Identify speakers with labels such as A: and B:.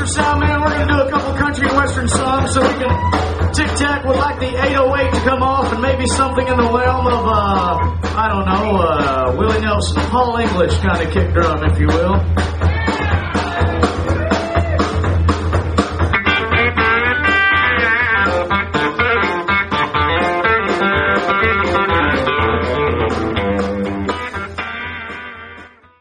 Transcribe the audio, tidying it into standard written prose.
A: sound man. We're going to do a couple country and western songs so we can tic-tac. Would like the 808 to come off and maybe something in the realm of, I don't know, Willie Nelson, Paul English kind of kick drum, if you will.